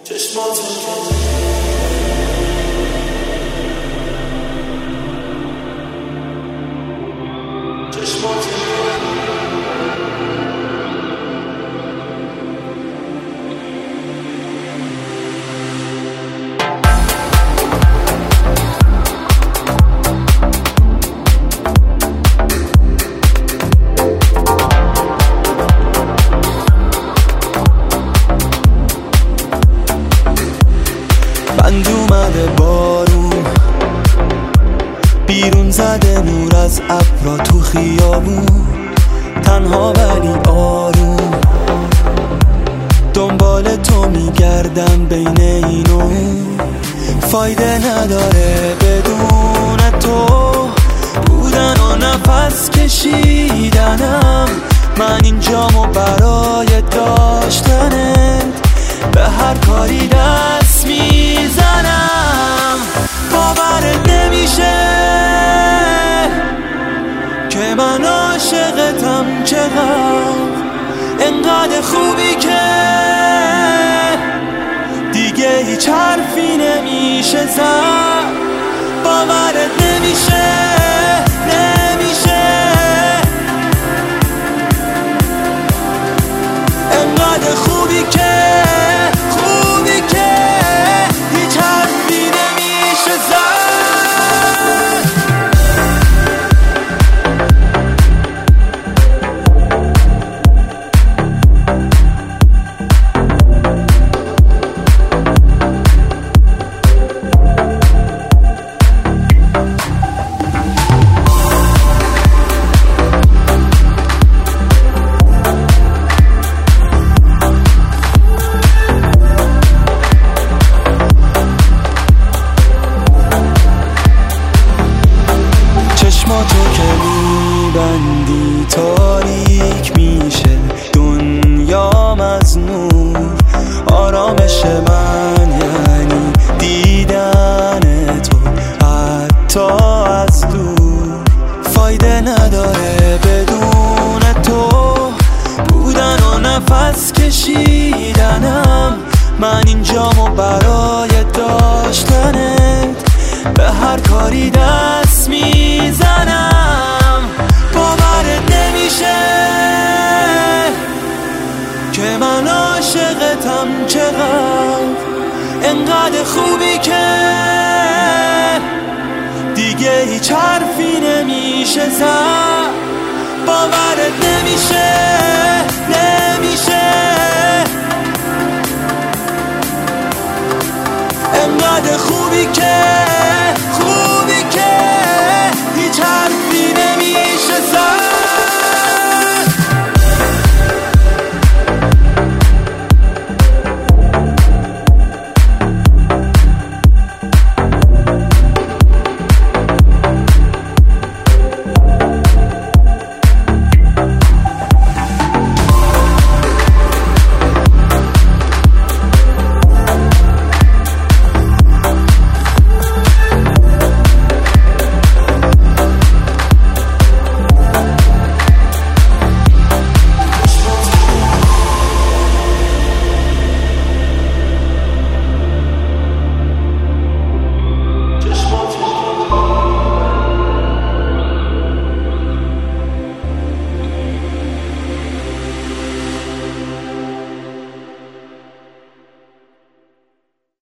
بند اومده بارون، بیرون زده نور از ابرا تو خیابون، تنها ولی آروم دنبال تو میگردم بین این و اون. فایده نداره بدون تو بودن و نفس کشیدنم، من اینجامو برای داشتنت به هر کاری دست میزنم. باورت نمیشه که من عاشقتم، چقدر انقدر خوبی که دیگه هیچ حرفی نمیشه زد. باورت نمیشه انقدر خوبی که هیچ حرفی نمیشه زد. تو که میبندی تاریک میشه دنیام از نور. آرامش من یعنی دیدن تو حتی از دور. فایده نداره بدون تو بودن و نفس کشیدنم، من اینجامو برای داشتنت به هر کاری دست میزنم. باورت نمیشه که من عاشقتم، چقدر انقدر خوبی که دیگه هیچ حرفی نمیشه زد. باورت نمیشه